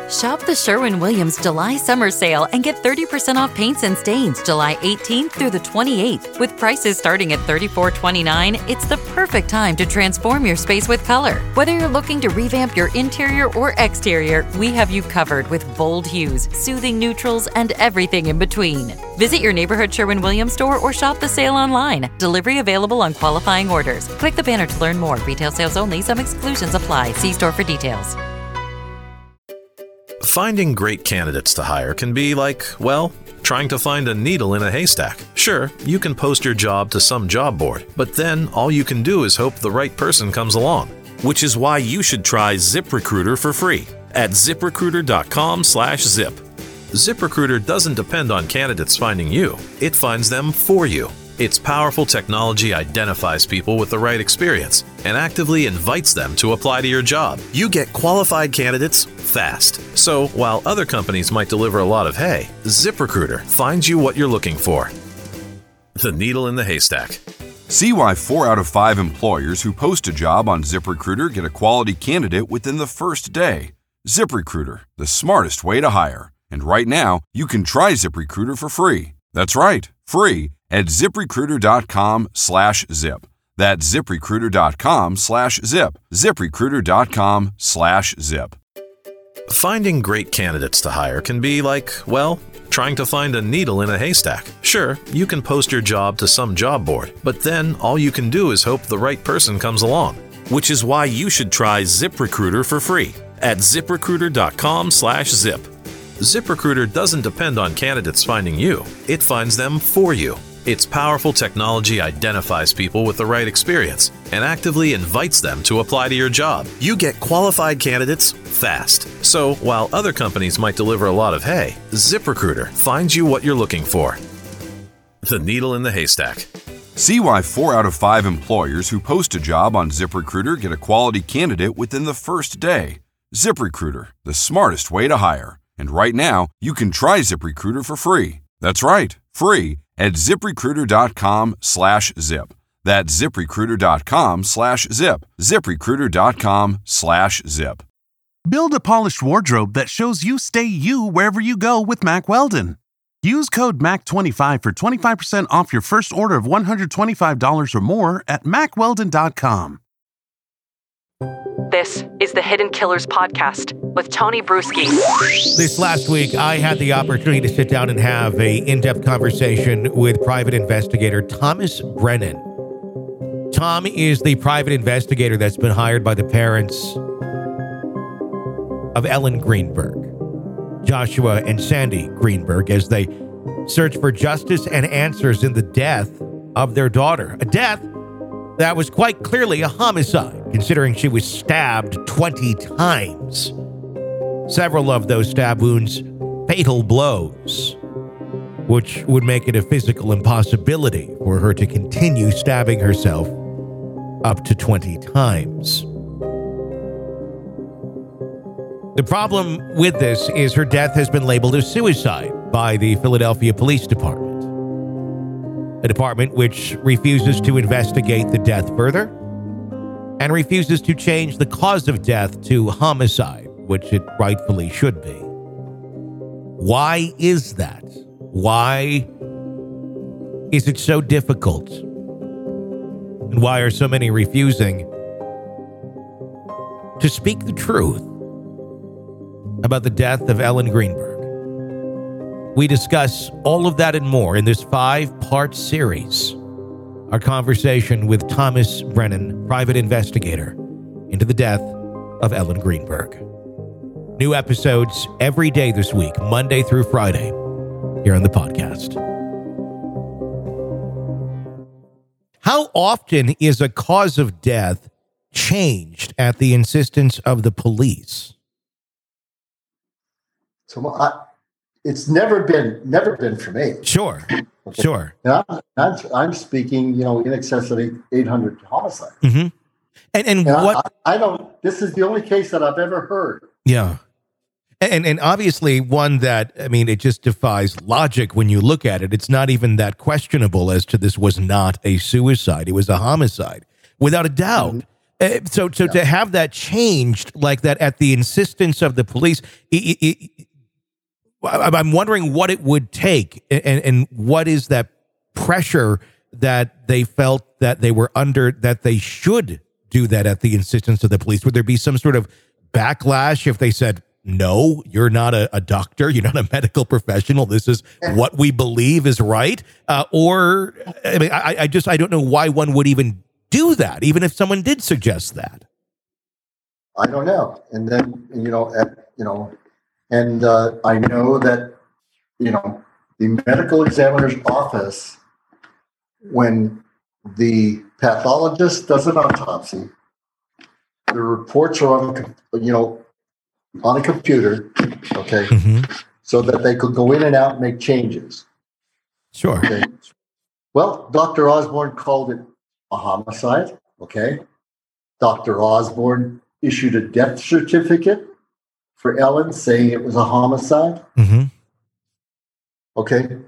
Shop the Sherwin-Williams July Summer Sale and get 30% off paints and stains July 18th through the 28th. With prices starting at $34.29, it's the perfect time to transform your space with color. Whether you're looking to revamp your interior or exterior, we have you covered with bold hues, soothing neutrals, and everything in between. Visit your neighborhood Sherwin-Williams store or shop the sale online. Delivery available on qualifying orders. Click the banner to learn more. Retail sales only. Some exclusions apply. See store for details. Finding great candidates to hire can be like, well, trying to find a needle in a haystack. Sure, you can post your job to some job board, but then all you can do is hope the right person comes along. Which is why you should try ZipRecruiter for free at ZipRecruiter.com/zip. ZipRecruiter doesn't depend on candidates finding you. It finds them for you. Its powerful technology identifies people with the right experience and actively invites them to apply to your job. You get qualified candidates fast. So while other companies might deliver a lot of hay, ZipRecruiter finds you what you're looking for. The needle in the haystack. See why 4 out of 5 employers who post a job on ZipRecruiter get a quality candidate within the first day. ZipRecruiter, the smartest way to hire. And right now, you can try ZipRecruiter for free. That's right, free at ZipRecruiter.com/zip. That's ZipRecruiter.com/zip. ZipRecruiter.com/zip. Finding great candidates to hire can be like, well, trying to find a needle in a haystack. Sure, you can post your job to some job board, but then all you can do is hope the right person comes along. Which is why you should try ZipRecruiter for free at ZipRecruiter.com/zip. ZipRecruiter doesn't depend on candidates finding you. It finds them for you. Its powerful technology identifies people with the right experience and actively invites them to apply to your job. You get qualified candidates fast. So while other companies might deliver a lot of hay, ZipRecruiter finds you what you're looking for. The needle in the haystack. See why 4 out of 5 employers who post a job on ZipRecruiter get a quality candidate within the first day. ZipRecruiter, the smartest way to hire. And right now, you can try ZipRecruiter for free. That's right, free at ZipRecruiter.com/zip. That's ZipRecruiter.com/zip. ZipRecruiter.com/zip. Build a polished wardrobe that shows you stay you wherever you go with Mack Weldon. Use code MAC25 for 25% off your first order of $125 or more at MackWeldon.com. This is the Hidden Killers Podcast with Tony Bruschi. This last week, I had the opportunity to sit down and have an in-depth conversation with private investigator Thomas Brennan. Tom is the private investigator that's been hired by the parents of Ellen Greenberg, Joshua and Sandy Greenberg, as they search for justice and answers in the death of their daughter. A death that was quite clearly a homicide, considering she was stabbed 20 times. Several of those stab wounds, fatal blows, which would make it a physical impossibility for her to continue stabbing herself up to 20 times. The problem with this is her death has been labeled as suicide by the Philadelphia Police Department. A department which refuses to investigate the death further and refuses to change the cause of death to homicide, which it rightfully should be. Why is that? Why is it so difficult? And why are so many refusing to speak the truth about the death of Ellen Greenberg? We discuss all of that and more in this 5-part series. Our conversation with Thomas Brennan, private investigator, into the death of Ellen Greenberg. New episodes every day this week, Monday through Friday, here on the podcast. How often is a cause of death changed at the insistence of the police? So it's never been for me. Sure, okay. Sure. And I'm speaking, in excess of 800 homicides. Mm-hmm. And what I don't. This is the only case that I've ever heard. Yeah, and obviously one that, it just defies logic when you look at it. It's not even that questionable as to this was not a suicide; it was a homicide, without a doubt. Mm-hmm. So to have that changed like that at the insistence of the police, I'm wondering what it would take, and what is that pressure that they felt that they were under, that they should do that at the insistence of the police. Would there be some sort of backlash if they said, no, you're not a doctor, you're not a medical professional, this is what we believe is right? Or, I mean, I don't know why one would even do that, even if someone did suggest that. I don't know. And then, I know that, the medical examiner's office, when the pathologist does an autopsy, the reports are on a computer, okay, so that they could go in and out and make changes. Sure. Okay. Well, Dr. Osborne called it a homicide, okay. Dr. Osborne issued a death certificate for Ellen saying it was a homicide. Okay.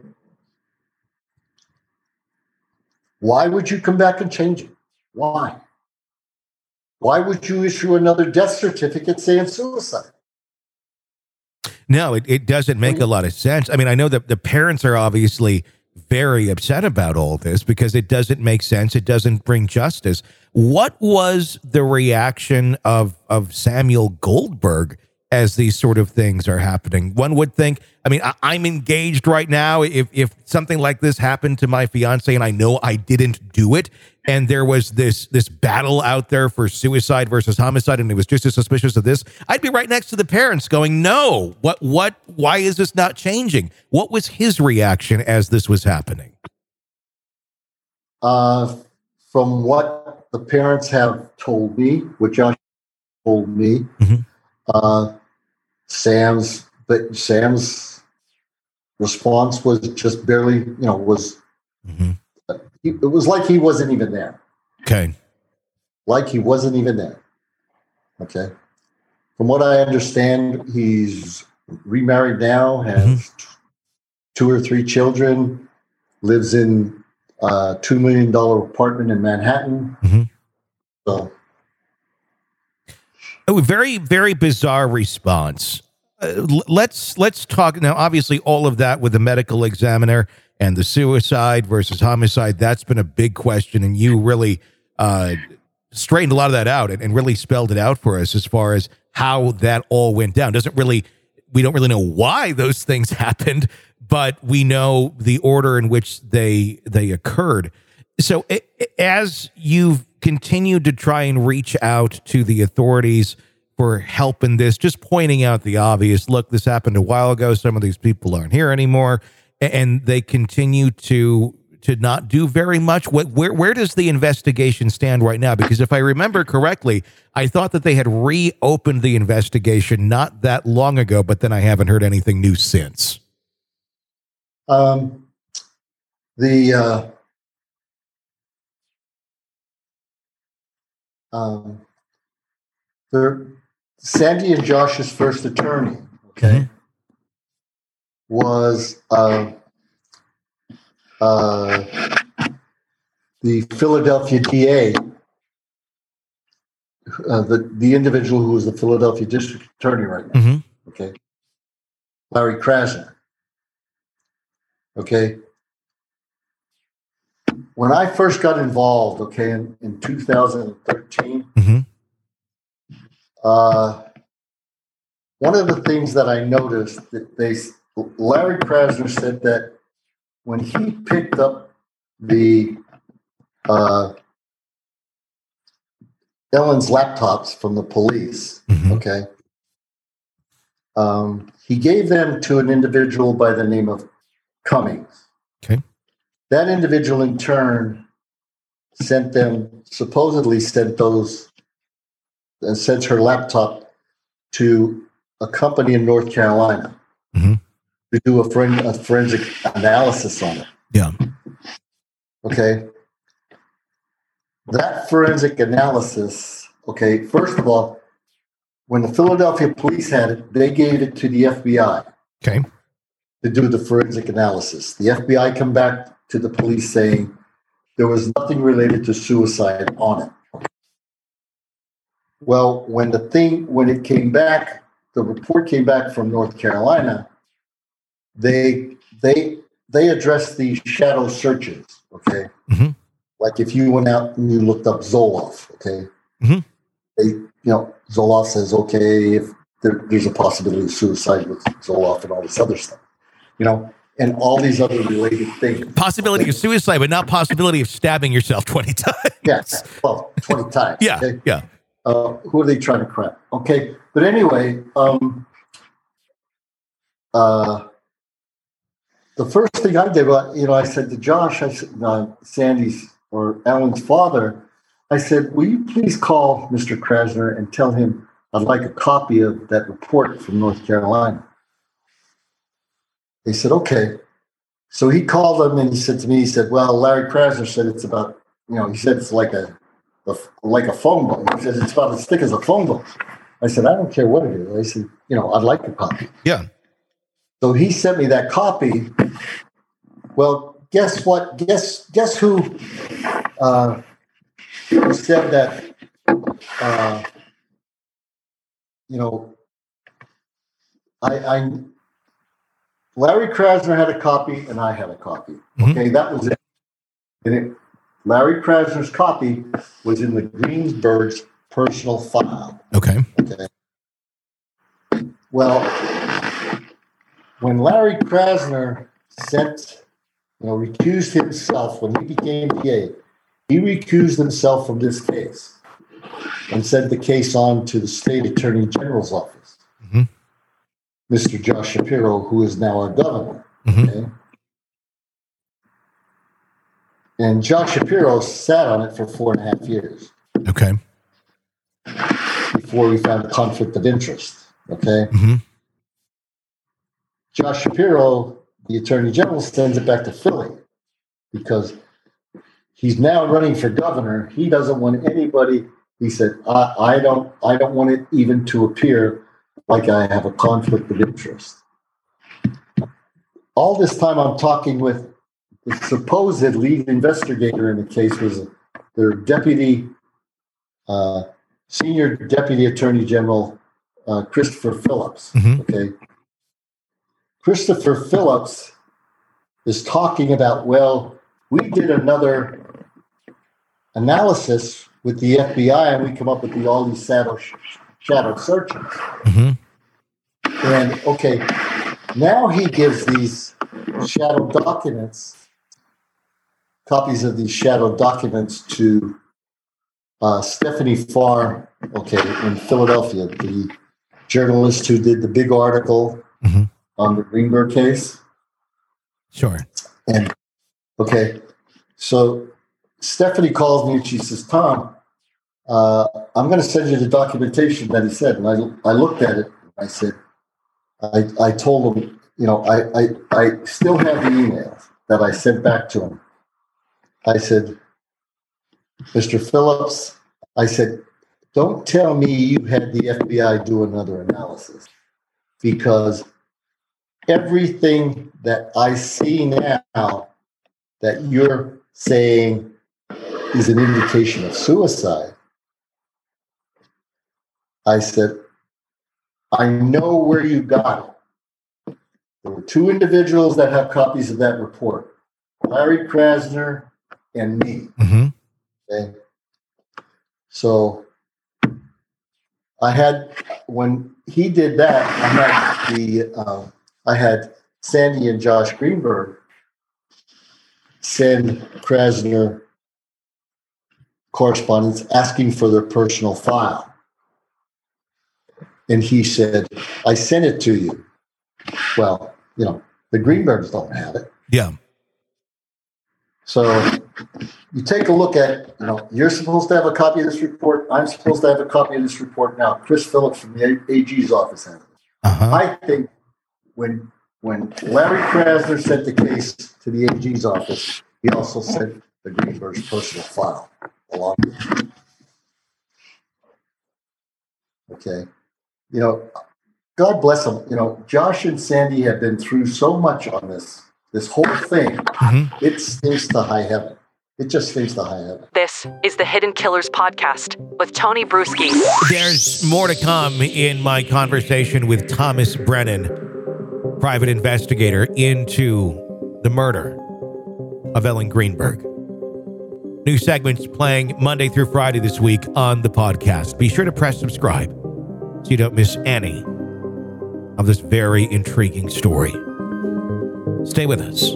Why would you come back and change it? Why? Why would you issue another death certificate saying suicide? No, it doesn't make a lot of sense. I mean, I know that the parents are obviously very upset about all this because it doesn't make sense. It doesn't bring justice. What was the reaction of Samuel Goldberg as these sort of things are happening? One would think, I mean, I'm engaged right now. If something like this happened to my fiance and I know I didn't do it, and there was this battle out there for suicide versus homicide, and it was just as suspicious of this, I'd be right next to the parents going, no, why is this not changing? What was his reaction as this was happening? From what the parents have told me, what Josh told me, Sam's response was just barely, it was like he wasn't even there. Okay. Like he wasn't even there. Okay. From what I understand, he's remarried now, has 2 or 3 children, lives in a $2 million apartment in Manhattan. So. A very, very bizarre response. Let's talk now. Obviously, all of that with the medical examiner and the suicide versus homicide, that's been a big question, and you really straightened a lot of that out and really spelled it out for us as far as how that all went down. We don't really know why those things happened, but we know the order in which they occurred. So as you've continued to try and reach out to the authorities for help in this, just pointing out the obvious, look, this happened a while ago, some of these people aren't here anymore, and they continue to not do very much. Where does the investigation stand right now? Because if I remember correctly, I thought that they had reopened the investigation not that long ago, but then I haven't heard anything new since. Sandy and Josh's first attorney, okay, was the Philadelphia DA, the individual who is the Philadelphia district attorney right now, okay, Larry Krasner, okay. When I first got involved, okay, in 2013, one of the things that I noticed that Larry Krasner said that when he picked up the Ellen's laptops from the police, okay, he gave them to an individual by the name of Cummings. Okay. That individual in turn supposedly sent her laptop to a company in North Carolina to do a forensic analysis on it. Yeah. Okay. That forensic analysis, okay, first of all, when the Philadelphia police had it, they gave it to the FBI. Okay. To do the forensic analysis. The FBI come back to the police saying there was nothing related to suicide on it. Well, when it came back, the report came back from North Carolina. They addressed these shadow searches. Okay, like if you went out and you looked up Zoloft. Okay, Zoloft says okay if there's a possibility of suicide with Zoloft and all this other stuff. And all these other related things. Possibility of suicide, but not possibility of stabbing yourself 20 times. Yes, well, 20 times. Yeah, okay? yeah. Who are they trying to crap? Okay, but anyway, the first thing I did, I said to Josh, I said, Sandy's or Ellen's father, I said, will you please call Mr. Krasner and tell him I'd like a copy of that report from North Carolina. They said, okay. So he called them and he said to me, he said, well, Larry Krasner said it's about, he said it's like a phone book. He said it's about as thick as a phone book. I said, I don't care what it is. I said, I'd like a copy. Yeah. So he sent me that copy. Well, guess what? Guess who said that, Larry Krasner had a copy and I had a copy. Okay, that was it. And Larry Krasner's copy was in the Greensburg's personal file. Okay. Well, when Larry Krasner recused himself when he became DA, he recused himself from this case and sent the case on to the state attorney general's office. Mr. Josh Shapiro, who is now our governor. Okay? And Josh Shapiro sat on it for 4.5 years. Okay. Before we found a conflict of interest. Okay. Josh Shapiro, the attorney general, sends it back to Philly because he's now running for governor. He doesn't want anybody. He said, I don't want it even to appear like I have a conflict of interest. All this time I'm talking with the supposed lead investigator in the case was their senior deputy attorney general, Christopher Phillips. Okay. Christopher Phillips is talking about, well, we did another analysis with the FBI and we come up with all these shadow searches. And okay, now he gives these shadow documents, copies of these shadow documents to Stephanie Farr, in Philadelphia, the journalist who did the big article on the Greenberg case. Sure. And so Stephanie calls me and she says, Tom, I'm going to send you the documentation that he said. And I looked at it. I said, I told him, I still have the emails that I sent back to him. I said, Mr. Phillips, I said, don't tell me you had the FBI do another analysis because everything that I see now that you're saying is an indication of suicide. I said, I know where you got it. There were two individuals that have copies of that report, Larry Krasner and me. Okay? So when he did that, I had Sandy and Josh Greenberg send Krasner correspondence asking for their personal file. And he said, I sent it to you. Well, the Greenbergs don't have it. Yeah. So you take a look at, you're supposed to have a copy of this report. I'm supposed to have a copy of this report now. Chris Phillips from the AG's office has it. I think when Larry Krasner sent the case to the AG's office, he also sent the Greenberg's personal file along with it. Okay. God bless them. Josh and Sandy have been through so much on this whole thing. It stinks to high heaven. It just feeds the Hyatt. This is the Hidden Killers Podcast with Tony Bruschi. There's more to come in my conversation with Thomas Brennan, private investigator into the murder of Ellen Greenberg. New segments playing Monday through Friday this week on the podcast. Be sure to press subscribe so you don't miss any of this very intriguing story. Stay with us.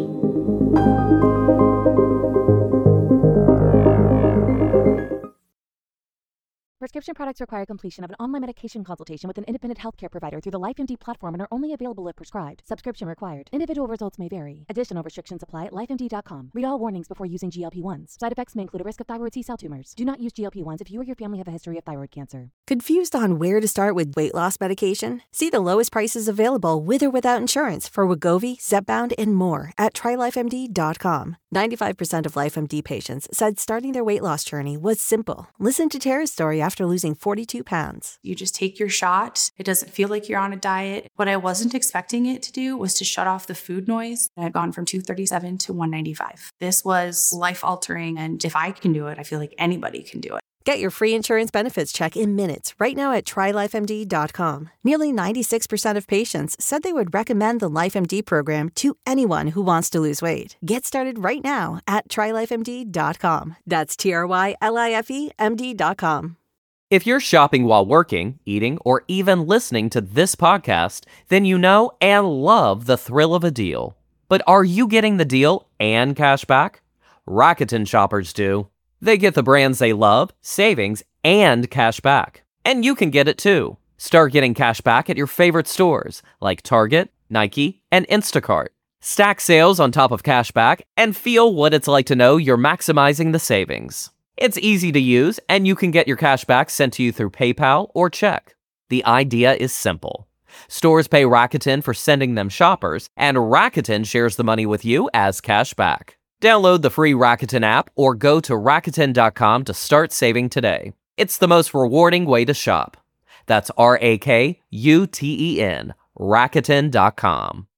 Prescription products require completion of an online medication consultation with an independent healthcare provider through the LifeMD platform and are only available if prescribed. Subscription required. Individual results may vary. Additional restrictions apply at lifemd.com. Read all warnings before using GLP-1s. Side effects may include a risk of thyroid C-cell tumors. Do not use GLP-1s if you or your family have a history of thyroid cancer. Confused on where to start with weight loss medication? See the lowest prices available with or without insurance for Wegovy, Zepbound, and more at trylifemd.com. 95% of LifeMD patients said starting their weight loss journey was simple. Listen to Tara's story after losing 42 pounds. You just take your shot. It doesn't feel like you're on a diet. What I wasn't expecting it to do was to shut off the food noise. I had gone from 237 to 195. This was life-altering, and if I can do it, I feel like anybody can do it. Get your free insurance benefits check in minutes right now at trylifemd.com. Nearly 96% of patients said they would recommend the LifeMD program to anyone who wants to lose weight. Get started right now at trylifemd.com. That's TRYLIFEMD.com. If you're shopping while working, eating, or even listening to this podcast, then you know and love the thrill of a deal. But are you getting the deal and cash back? Rakuten shoppers do. They get the brands they love, savings, and cash back. And you can get it too. Start getting cash back at your favorite stores like Target, Nike, and Instacart. Stack sales on top of cash back and feel what it's like to know you're maximizing the savings. It's easy to use, and you can get your cash back sent to you through PayPal or check. The idea is simple. Stores pay Rakuten for sending them shoppers, and Rakuten shares the money with you as cash back. Download the free Rakuten app or go to Rakuten.com to start saving today. It's the most rewarding way to shop. That's Rakuten, Rakuten.com.